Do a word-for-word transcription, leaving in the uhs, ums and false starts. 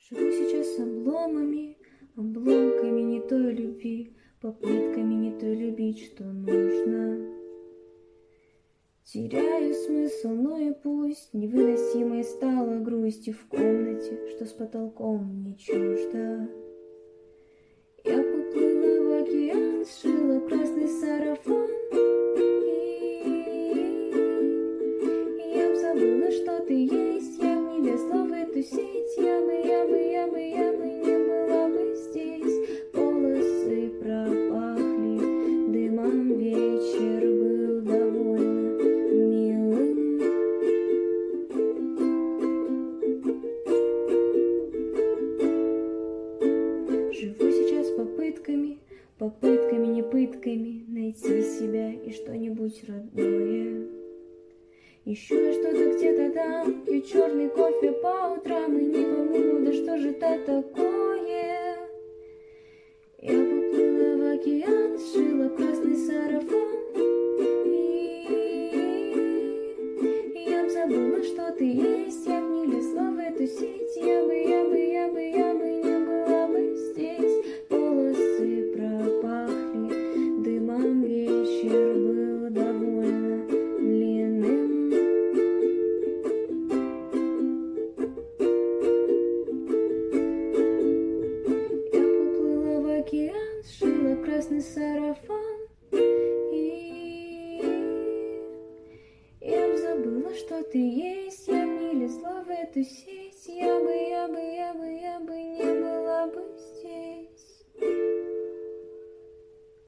Живу сейчас обломами, обломками не той любви, попытками не той любить, что нужно. Теряю смысл, но и пусть невыносимой стала грусть и в комнате, что с потолком не чуждо. Я поплыла в океан, сшила красный сарафан, и я б забыла, что ты есть, я б не лезла в эту сеть, я бы, я бы, я бы, я бы не была бы здесь. Волосы пропахли дымом, вечер был довольно милым. Живу сейчас попытками, попытками, не пытками найти себя и что-нибудь родное. Ищу я что-то где-то там, пью черный кофе по утрам и не помню, да что же это такое. Я поплыла в океан, сшила красный сарафан, и я б забыла, что ты есть, я б не лезла в эту сеть, я бы, я бы, я бы, я бы не была бы здесь. Волосы пропахли дымом, вечер был довольно длинным. Я поплыла в океан, сшила красный сарафан, и я б забыла, что ты есть, я б не лезла в эту сеть.